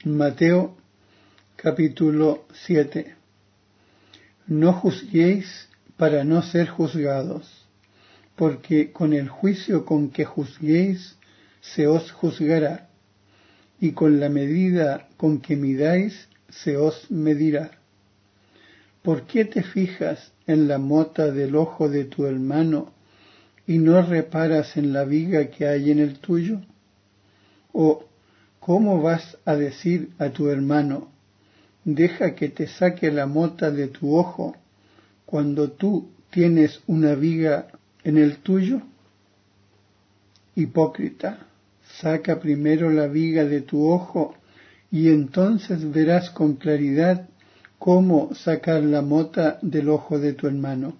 Mateo capítulo 7. No juzguéis para no ser juzgados, porque con el juicio con que juzguéis se os juzgará, y con la medida con que midáis se os medirá. ¿Por qué te fijas en la mota del ojo de tu hermano y no reparas en la viga que hay en el tuyo? ¿O cómo vas a decir a tu hermano, deja que te saque la mota de tu ojo, cuando tú tienes una viga en el tuyo? Hipócrita, saca primero la viga de tu ojo, y entonces verás con claridad cómo sacar la mota del ojo de tu hermano.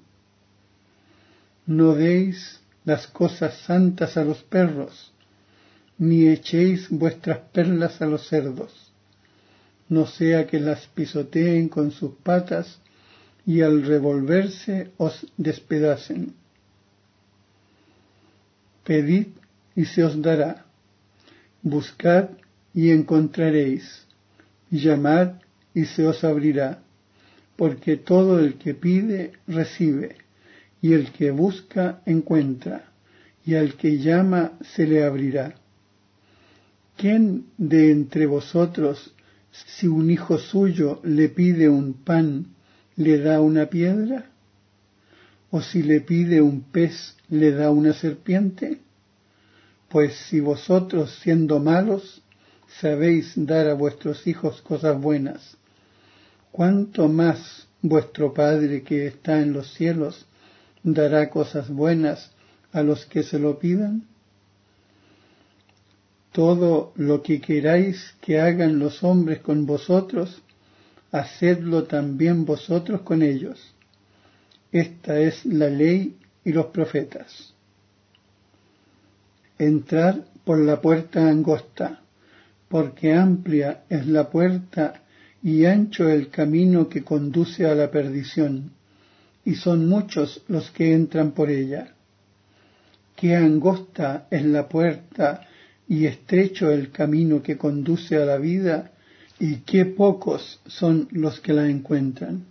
No deis las cosas santas a los perros, ni echéis vuestras perlas a los cerdos, no sea que las pisoteen con sus patas y al revolverse os despedacen. Pedid y se os dará, buscad y encontraréis, llamad y se os abrirá, porque todo el que pide recibe, y el que busca encuentra, y al que llama se le abrirá. ¿Quién de entre vosotros, si un hijo suyo le pide un pan, le da una piedra? ¿O si le pide un pez, le da una serpiente? Pues si vosotros, siendo malos, sabéis dar a vuestros hijos cosas buenas, ¿cuánto más vuestro Padre que está en los cielos dará cosas buenas a los que se lo pidan? Todo lo que queráis que hagan los hombres con vosotros, hacedlo también vosotros con ellos. Esta es la ley y los profetas. Entrad por la puerta angosta, porque amplia es la puerta y ancho el camino que conduce a la perdición, y son muchos los que entran por ella. Qué angosta es la puerta y estrecho el camino que conduce a la vida, y qué pocos son los que la encuentran.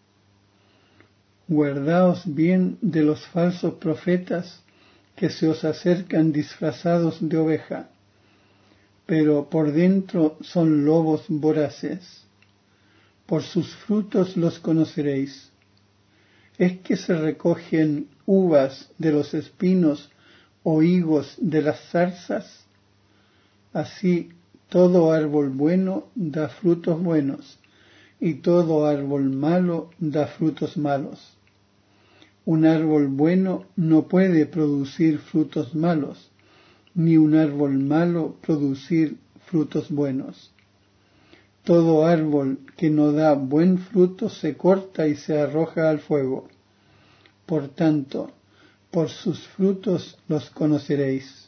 Guardaos bien de los falsos profetas que se os acercan disfrazados de oveja, pero por dentro son lobos voraces. Por sus frutos los conoceréis. ¿Es que se recogen uvas de los espinos o higos de las zarzas? Así todo árbol bueno da frutos buenos, y todo árbol malo da frutos malos. Un árbol bueno no puede producir frutos malos, ni un árbol malo producir frutos buenos. Todo árbol que no da buen fruto se corta y se arroja al fuego. Por tanto, por sus frutos los conoceréis.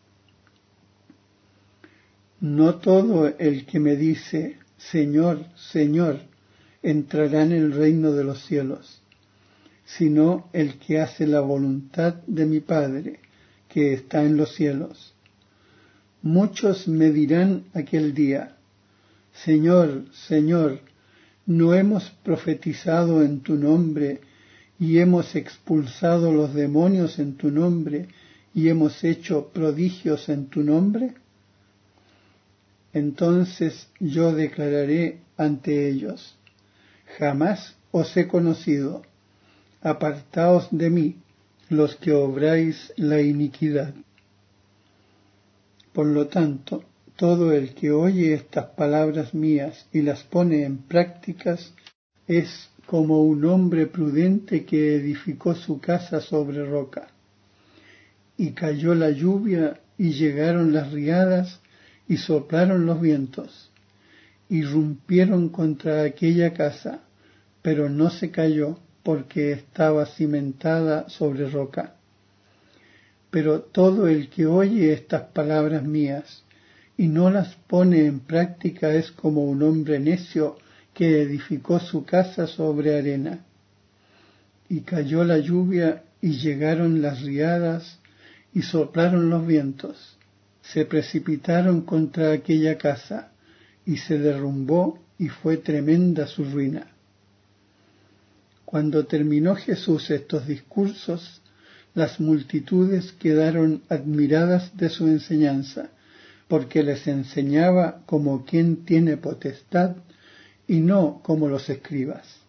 No todo el que me dice, Señor, Señor, entrará en el reino de los cielos, sino el que hace la voluntad de mi Padre, que está en los cielos. Muchos me dirán aquel día, Señor, Señor, ¿no hemos profetizado en tu nombre, y hemos expulsado los demonios en tu nombre, y hemos hecho prodigios en tu nombre? Entonces yo declararé ante ellos, jamás os he conocido, apartaos de mí, los que obráis la iniquidad. Por lo tanto, todo el que oye estas palabras mías y las pone en prácticas es como un hombre prudente que edificó su casa sobre roca. Y cayó la lluvia y llegaron las riadas y soplaron los vientos, y rompieron contra aquella casa, pero no se cayó porque estaba cimentada sobre roca. Pero todo el que oye estas palabras mías y no las pone en práctica es como un hombre necio que edificó su casa sobre arena. Y cayó la lluvia y llegaron las riadas y soplaron los vientos. Se precipitaron contra aquella casa y se derrumbó y fue tremenda su ruina. Cuando terminó Jesús estos discursos, las multitudes quedaron admiradas de su enseñanza, porque les enseñaba como quien tiene potestad y no como los escribas.